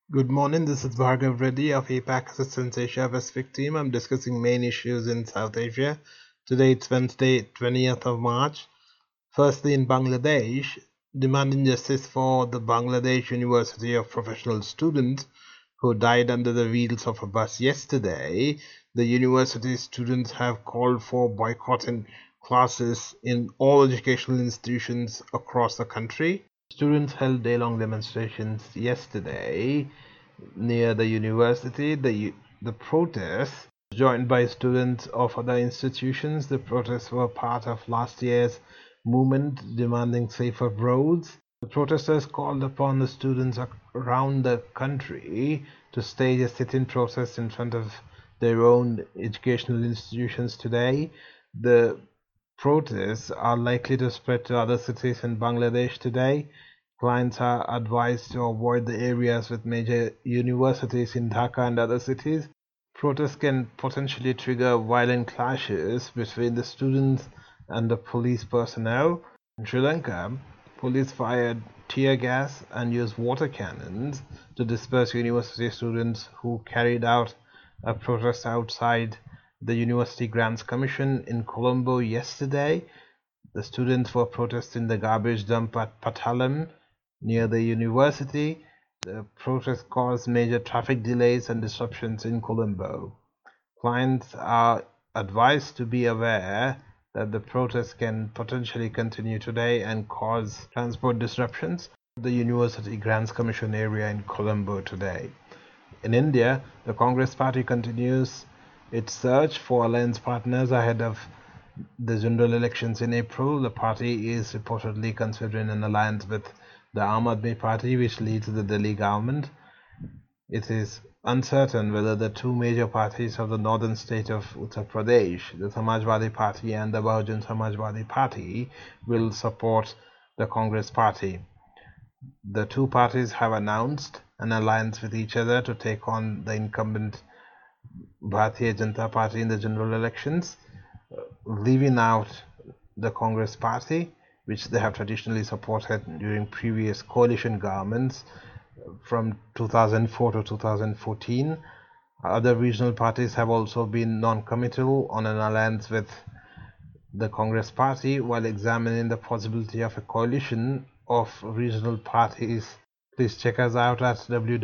Good morning, this is Bhargav Reddy of APAC Assistance Asia Pacific team. I'm discussing main issues in South Asia. Today it's Wednesday, 20th of March. Firstly, in Bangladesh, demanding justice for the Bangladesh University of Professional Students who died under the wheels of a bus yesterday. The university students have called for boycotting classes in all educational institutions across the country. Students held day-long demonstrations yesterday near the university. The protests, joined by students of other institutions, the protests were part of last year's movement demanding safer roads. The protesters called upon the students around the country to stage a sit-in protest in front of their own educational institutions today. The protests are likely to spread to other cities in Bangladesh today. Clients are advised to avoid the areas with major universities in Dhaka and other cities. Protests can potentially trigger violent clashes between the students and the police personnel. In Sri Lanka, police fired tear gas and used water cannons to disperse university students who carried out a protest outside the University Grants Commission in Colombo yesterday. The students were protesting the garbage dump at Patalam near the university. The protest caused major traffic delays and disruptions in Colombo. Clients are advised to be aware that the protest can potentially continue today and cause transport disruptions at the University Grants Commission area in Colombo today. In India, the Congress Party continues its search for alliance partners ahead of the general elections in April. The party is reportedly considering an alliance with the Aam Aadmi Party, which leads the Delhi government. It is uncertain whether the two major parties of the northern state of Uttar Pradesh, the Samajwadi Party and the Bahujan Samajwadi Party, will support the Congress Party. The two parties have announced an alliance with each other to take on the incumbent Bharatiya Janata Party in the general elections, leaving out the Congress Party, which they have traditionally supported during previous coalition governments from 2004 to 2014. Other regional parties have also been non-committal on an alliance with the Congress Party while examining the possibility of a coalition of regional parties. Please check us out at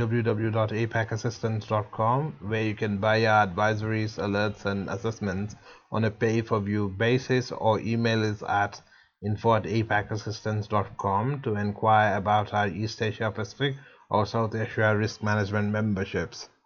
www.apacassistance.com, where you can buy our advisories, alerts, and assessments on a pay-per-view basis, or email us at info@apacassistance.com to inquire about our East Asia Pacific or South Asia risk management memberships.